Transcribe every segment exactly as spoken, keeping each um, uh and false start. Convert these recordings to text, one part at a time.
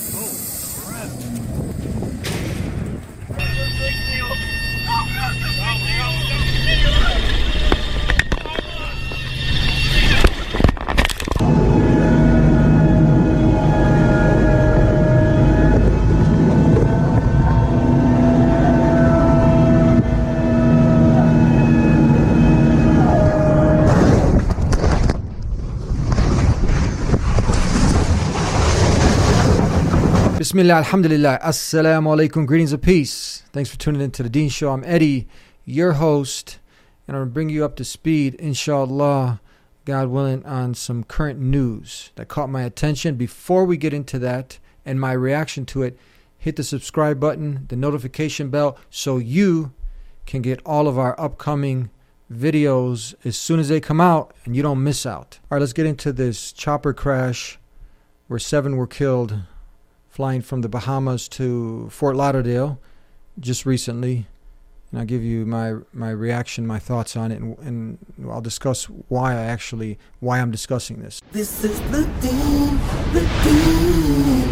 Bismillah, alhamdulillah, assalamu alaikum, greetings of peace. Thanks for tuning in to the Deen Show. I'm Eddie, your host, and I'm going to bring you up to speed, inshallah, God willing, on some current news that caught my attention. Before we get into that and my reaction to it, hit the subscribe button, the notification bell, so you can get all of our upcoming videos as soon as they come out and you don't miss out. All right, let's get into this chopper crash where seven were killed, flying from the Bahamas to Fort Lauderdale just recently. And I'll give you my my reaction, my thoughts on it, and, and I'll discuss why I actually, why I'm discussing this. This is the Deen, the Deen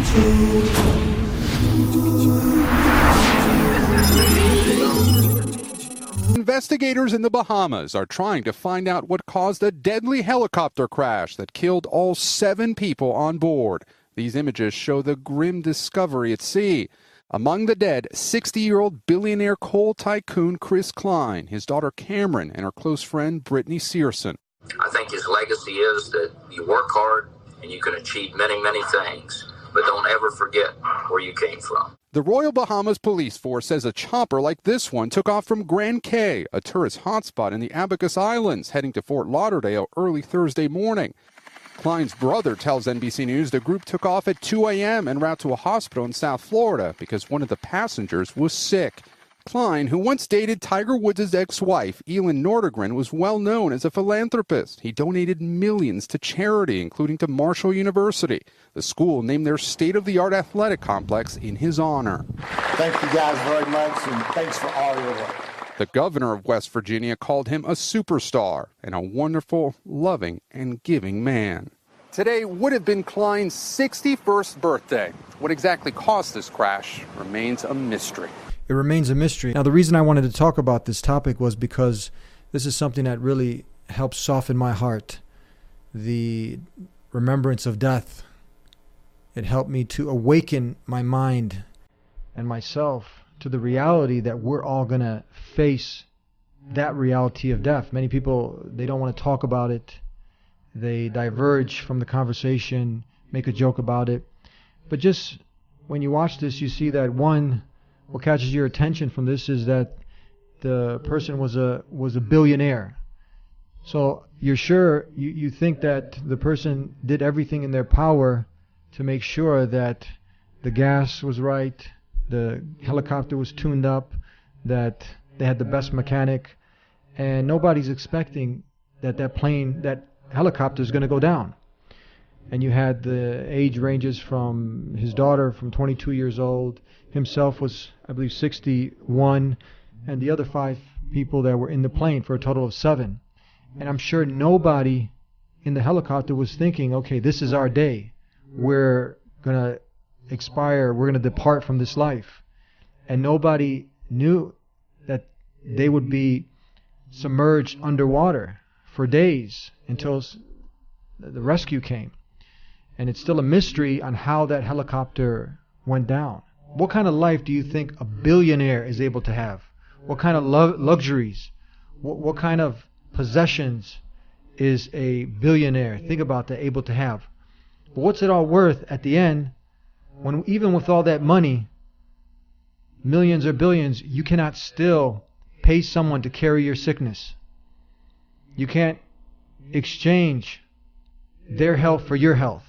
Show. Investigators in the Bahamas are trying to find out what caused a deadly helicopter crash that killed all seven people on board. These images show the grim discovery at sea. Among the dead, sixty-year-old billionaire coal tycoon Chris Klein, his daughter Cameron, and her close friend Brittany Searson. I think his legacy is that you work hard and you can achieve many, many things, but don't ever forget where you came from. The Royal Bahamas Police Force says a chopper like this one took off from Grand Cay, a tourist hotspot in the Abacus Islands, heading to Fort Lauderdale early Thursday morning. Klein's brother tells N B C News the group took off at two a.m. en route to a hospital in South Florida because one of the passengers was sick. Klein, who once dated Tiger Woods' ex-wife, Elin Nordegren, was well known as a philanthropist. He donated millions to charity, including to Marshall University. The school named their state-of-the-art athletic complex in his honor. Thank you guys very much, and thanks for all your work. The governor of West Virginia called him a superstar and a wonderful, loving, and giving man. Today would have been Klein's sixty-first birthday. What exactly caused this crash remains a mystery. It remains a mystery. Now, the reason I wanted to talk about this topic was because this is something that really helps soften my heart. The remembrance of death. It helped me to awaken my mind and myself to the reality that we're all going to face that reality of death. Many people, they don't want to talk about it. They diverge from the conversation, make a joke about it. But just when you watch this, you see that, one, what catches your attention from this is that the person was a was a billionaire. So you're sure, you, you think that the person did everything in their power to make sure that the gas was right, the helicopter was tuned up, that they had the best mechanic, and nobody's expecting that that plane, that helicopter is going to go down. And you had the age ranges from his daughter from twenty-two years old, himself was, I believe, sixty-one, and the other five people that were in the plane for a total of seven. And I'm sure nobody in the helicopter was thinking, okay, this is our day. We're going to expire, we're going to depart from this life. And nobody knew that they would be submerged underwater for days until the rescue came. And it's still a mystery on how that helicopter went down. What kind of life do you think a billionaire is able to have? What kind of lu- luxuries? What, what kind of possessions is a billionaire, think about that, able to have? But what's it all worth at the end when even with all that money, millions or billions, you cannot still pay someone to carry your sickness? You can't exchange their health for your health.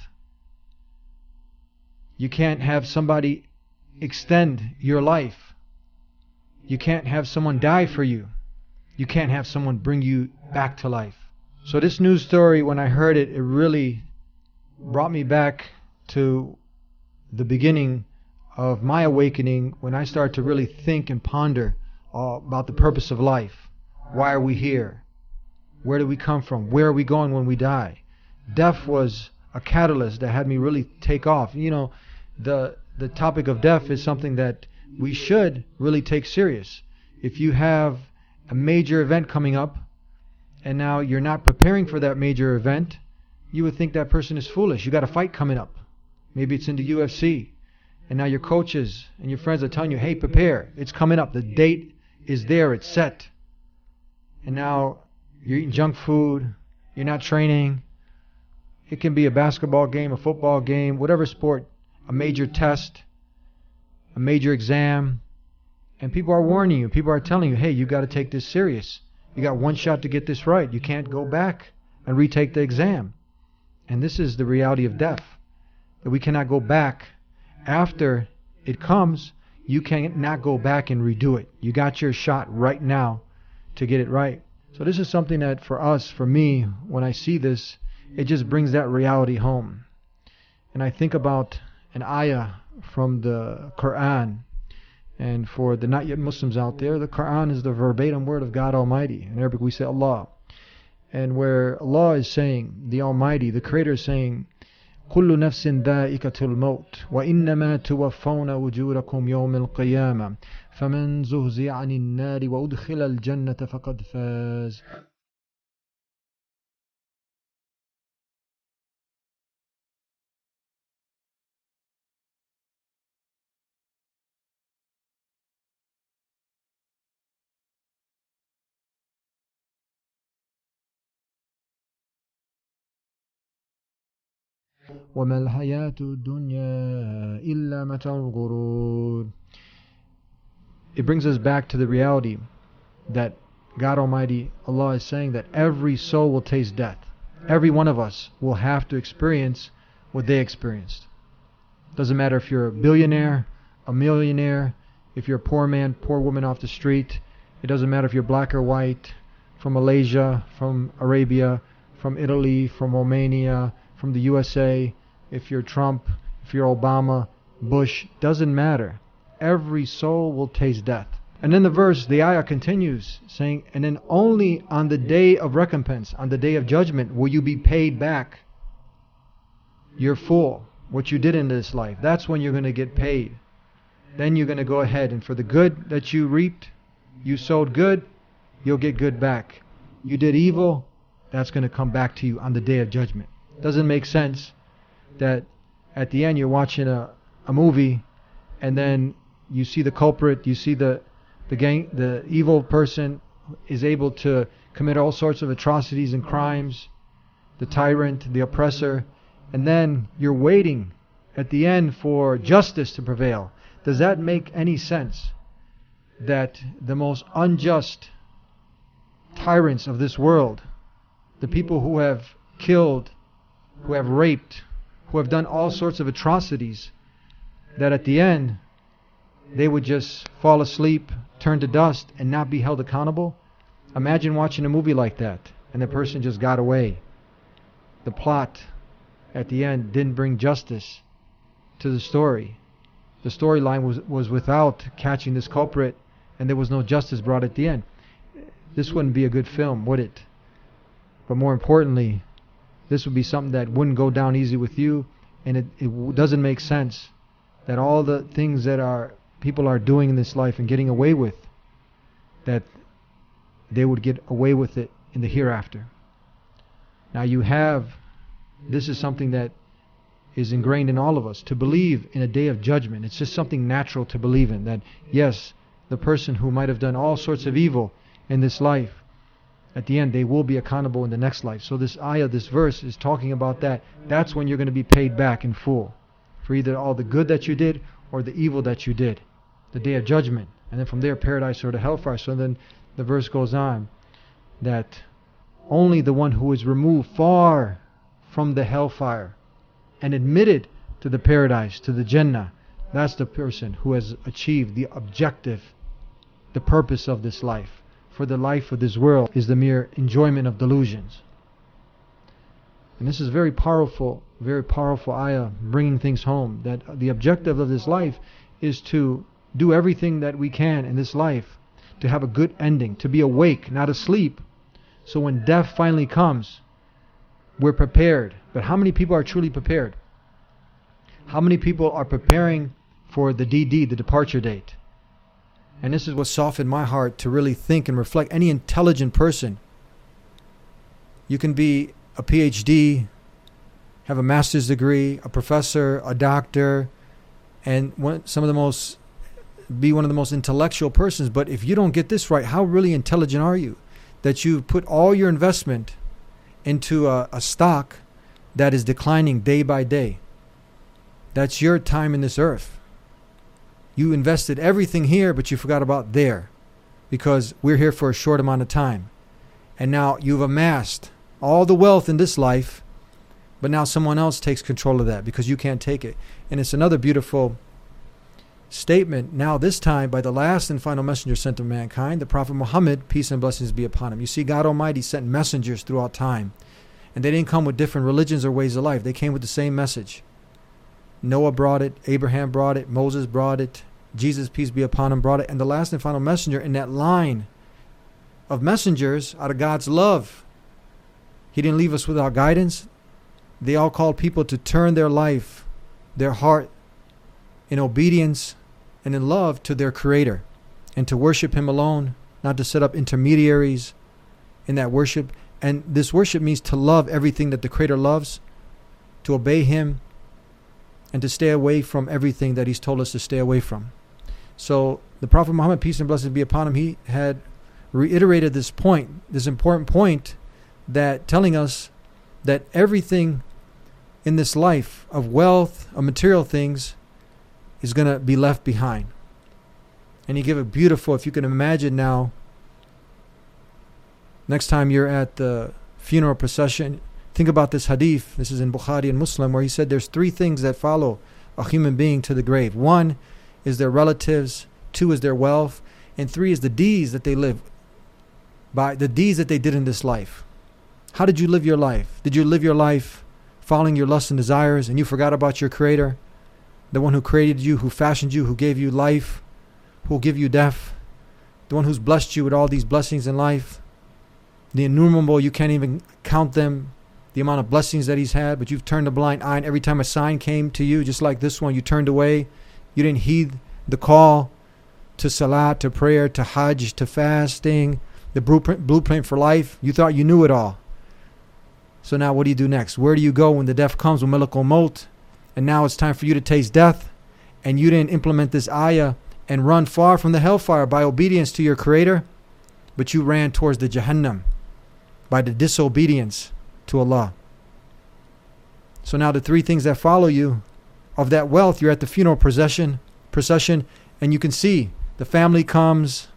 You can't have somebody extend your life. You can't have someone die for you. You can't have someone bring you back to life. So this news story, when I heard it, it really brought me back to the beginning of my awakening, when I started to really think and ponder uh, about the purpose of life. Why are we here? Where do we come from? Where are we going when we die? Death was a catalyst that had me really take off. You know, the the topic of death is something that we should really take serious. If you have a major event coming up, and now you're not preparing for that major event, you would think that person is foolish. You got a fight coming up. Maybe it's in the U F C. And now your coaches and your friends are telling you, hey, prepare. It's coming up. The date is there. It's set. And now you're eating junk food. You're not training. It can be a basketball game, a football game, whatever sport, a major test, a major exam. And people are warning you. People are telling you, hey, you got to take this serious. You got one shot to get this right. You can't go back and retake the exam. And this is the reality of death, that we cannot go back. After it comes, you cannot go back and redo it. You got your shot right now to get it right. So this is something that for us, for me, when I see this, it just brings that reality home. And I think about an ayah from the Quran. And for the not yet Muslims out there, the Quran is the verbatim word of God Almighty. In Arabic we say Allah. And where Allah is saying, the Almighty, the Creator is saying, كل نفس ذائقة الموت وإنما توفون أجوركم يوم القيامة فمن زهزح عن النار وأدخل الجنة فقد فاز. وما الحياة الدنيا إلا متاع الغرور. It brings us back to the reality that God Almighty, Allah is saying that every soul will taste death. Every one of us will have to experience what they experienced. Doesn't matter if you're a billionaire, a millionaire, if you're a poor man, poor woman off the street. It doesn't matter if you're black or white, from Malaysia, from Arabia, from Italy, from Romania, from the U S A, if you're Trump, if you're Obama, Bush, doesn't matter. Every soul will taste death. And then the verse, the ayah continues saying, and then only on the day of recompense, on the day of judgment, will you be paid back your full, what you did in this life. That's when you're going to get paid. Then you're going to go ahead, and for the good that you reaped, you sowed good, you'll get good back. You did evil, that's going to come back to you on the day of judgment. Doesn't make sense that at the end you're watching a, a movie and then you see the culprit, you see the the gang, the evil person is able to commit all sorts of atrocities and crimes, the tyrant, the oppressor, and then you're waiting at the end for justice to prevail. Does that make any sense? That the most unjust tyrants of this world, the people who have killed, who have raped, who have done all sorts of atrocities, that at the end they would just fall asleep, turn to dust, and not be held accountable? Imagine watching a movie like that and the person just got away. The plot at the end didn't bring justice to the story. The storyline was, was without catching this culprit, and there was no justice brought at the end. This wouldn't be a good film, would it? But more importantly, this would be something that wouldn't go down easy with you, and it, it doesn't make sense that all the things that are people are doing in this life and getting away with, that they would get away with it in the hereafter. Now you have, this is something that is ingrained in all of us, to believe in a day of judgment. It's just something natural to believe in, that yes, the person who might have done all sorts of evil in this life, at the end they will be accountable in the next life. So this ayah, this verse is talking about that. That's when you're going to be paid back in full for either all the good that you did or the evil that you did, the day of judgment. And then from there, paradise or the hellfire. So then the verse goes on that only the one who is removed far from the hellfire and admitted to the paradise, to the Jannah, that's the person who has achieved the objective, the purpose of this life. For the life of this world is the mere enjoyment of delusions. And this is very powerful, very powerful ayah, bringing things home, that the objective of this life is to do everything that we can in this life to have a good ending, to be awake, not asleep. So when death finally comes, we're prepared. But how many people are truly prepared? How many people are preparing for the D D, the departure date? And this is what softened my heart to really think and reflect. Any intelligent person, you can be a P H D, have a master's degree, a professor, a doctor, and one, some of the most, be one of the most intellectual persons. But if you don't get this right, how really intelligent are you? That you put all your investment into a, a stock that is declining day by day. That's your time in this earth. You invested everything here, but you forgot about there, because we're here for a short amount of time. And now you've amassed all the wealth in this life, but now someone else takes control of that because you can't take it. And it's another beautiful statement, now this time by the last and final messenger sent to mankind, the Prophet Muhammad, peace and blessings be upon him. You see, God Almighty sent messengers throughout time, and they didn't come with different religions or ways of life. They came with the same message. Noah brought it, Abraham brought it, Moses brought it, Jesus, peace be upon him, brought it. And the last and final messenger in that line of messengers, out of God's love, he didn't leave us without guidance. They all called people to turn their life, their heart, in obedience and in love to their Creator, and to worship Him alone, not to set up intermediaries in that worship. And this worship means to love everything that the Creator loves, to obey Him, and to stay away from everything that He's told us to stay away from. So the Prophet Muhammad, peace and blessings be upon him, he had reiterated this point, this important point, that telling us that everything in this life of wealth, of material things, is going to be left behind. And he gave a beautiful, if you can imagine now, next time you're at the funeral procession, think about this hadith. This is in Bukhari and Muslim, where he said there's three things that follow a human being to the grave. One is their relatives, two is their wealth, and three is the deeds that they live by, the deeds that they did in this life. How did you live your life? Did you live your life following your lusts and desires, and you forgot about your Creator, the one who created you, who fashioned you, who gave you life, who will give you death, the one who's blessed you with all these blessings in life, the innumerable, you can't even count them, the amount of blessings that He's had, but you've turned a blind eye, and every time a sign came to you, just like this one, you turned away. You didn't heed the call to salat, to prayer, to hajj, to fasting, the blueprint, blueprint for life. You thought you knew it all. So now what do you do next? Where do you go when the death comes, with Malakul Maut? And now it's time for you to taste death, and you didn't implement this ayah and run far from the hellfire by obedience to your Creator, but you ran towards the Jahannam by the disobedience to Allah. So now the three things that follow you of that wealth, you're at the funeral procession, procession, and you can see the family comes,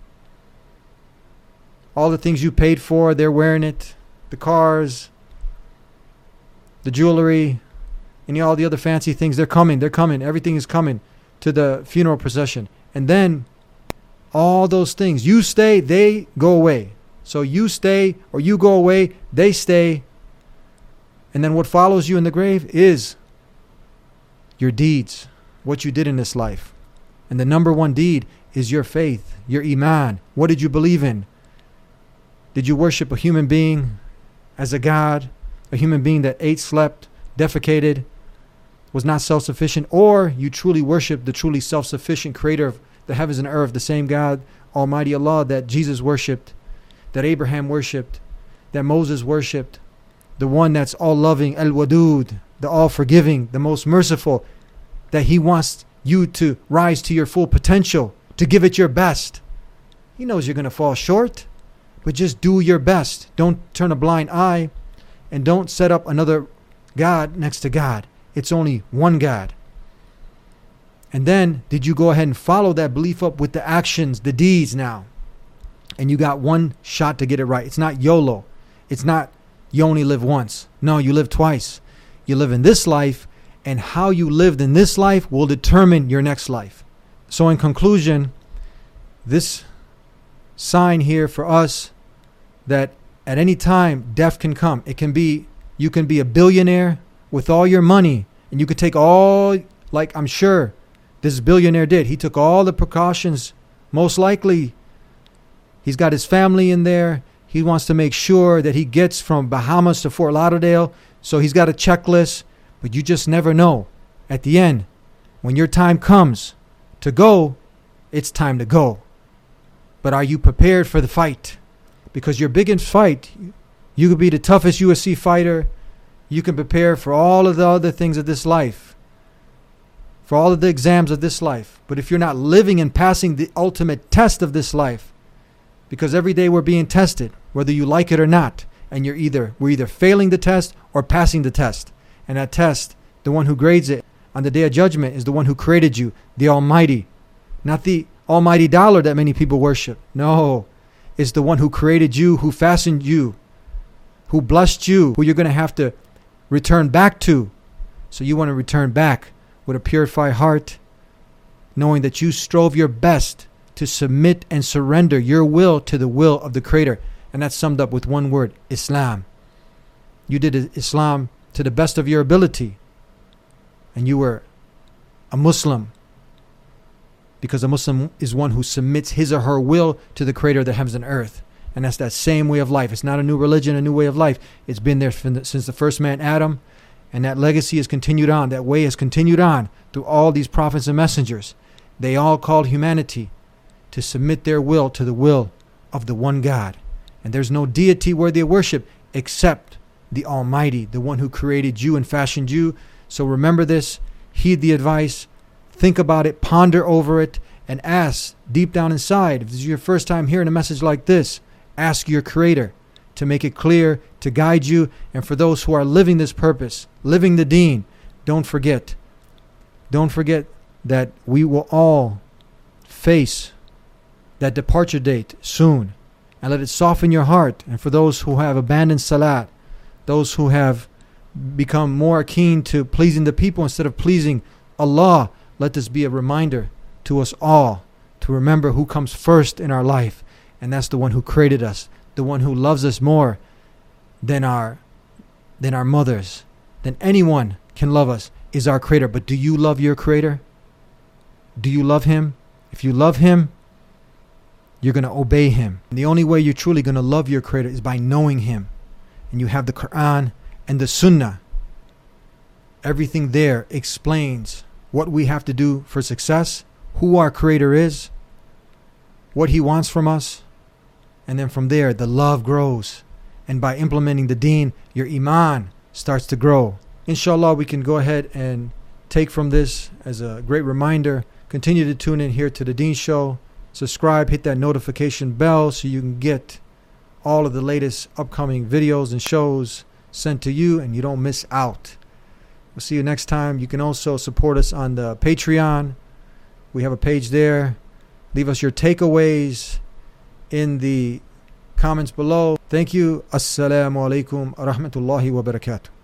all the things you paid for, they're wearing it, the cars, the jewelry, and all the other fancy things, they're coming, they're coming, everything is coming to the funeral procession. And then all those things, you stay, they go away. So you stay or you go away, they stay. And then what follows you in the grave is your deeds, what you did in this life. And the number one deed is your faith, your iman. What did you believe in? Did you worship a human being as a god, a human being that ate, slept, defecated, was not self-sufficient? Or you truly worship the truly self-sufficient Creator of the heavens and earth, the same God, Almighty Allah, that Jesus worshipped, that Abraham worshipped, that Moses worshipped, the one that's all-loving, Al-Wadud, the all-forgiving, the most merciful, that He wants you to rise to your full potential, to give it your best. He knows you're going to fall short, but just do your best. Don't turn a blind eye, and don't set up another God next to God. It's only one God. And then, did you go ahead and follow that belief up with the actions, the deeds now? And you got one shot to get it right. It's not YOLO. It's not you only live once. No, you live twice. You live in this life, and how you lived in this life will determine your next life. So in conclusion, this sign here for us that at any time death can come. It can be, you can be a billionaire with all your money, and you could take all, like I'm sure this billionaire did. He took all the precautions. Most likely, he's got his family in there. He wants to make sure that he gets from Bahamas to Fort Lauderdale. So he's got a checklist, but you just never know At the end, when your time comes to go, it's time to go. But are you prepared for the fight? Because your biggest fight, you could be the toughest U F C fighter. You can prepare for all of the other things of this life, for all of the exams of this life. But if you're not living and passing the ultimate test of this life, because every day we're being tested, whether you like it or not, and you're either we're either failing the test or passing the test. And that test, the one who grades it on the day of judgment is the one who created you, the Almighty, not the almighty dollar that many people worship. No, it's the one who created you, who fastened you, who blessed you, who you're going to have to return back to. So you want to return back with a purified heart, knowing that you strove your best to submit and surrender your will to the will of the Creator. And that's summed up with one word, Islam. You did Islam to the best of your ability. And you were a Muslim. Because a Muslim is one who submits his or her will to the Creator of the heavens and earth. And that's that same way of life. It's not a new religion, a new way of life. It's been there since the first man, Adam. And that legacy has continued on. That way has continued on through all these prophets and messengers. They all called humanity to submit their will to the will of the one God. And there's no deity worthy of worship except the Almighty, the one who created you and fashioned you. So remember this, heed the advice, think about it, ponder over it, and ask deep down inside. If this is your first time hearing a message like this, ask your Creator to make it clear, to guide you. And for those who are living this purpose, living the deen, don't forget, don't forget that we will all face that departure date soon. And let it soften your heart. And for those who have abandoned salat, those who have become more keen to pleasing the people instead of pleasing Allah, let this be a reminder to us all to remember who comes first in our life. And that's the one who created us, the one who loves us more than our than our mothers, than anyone can love us, is our Creator. But do you love your Creator? Do you love Him? If you love Him, you're going to obey Him. And the only way you're truly going to love your Creator is by knowing Him. And you have the Quran and the Sunnah. Everything there explains what we have to do for success, who our Creator is, what He wants from us. And then from there, the love grows. And by implementing the deen, your iman starts to grow. Inshallah, we can go ahead and take from this as a great reminder. Continue to tune in here to the Deen Show. Subscribe, hit that notification bell so you can get all of the latest upcoming videos and shows sent to you and you don't miss out. We'll see you next time. You can also support us on the Patreon. We have a page there. Leave us your takeaways in the comments below. Thank you. Assalamu alaikum wa rahmatullahi wa barakatuh.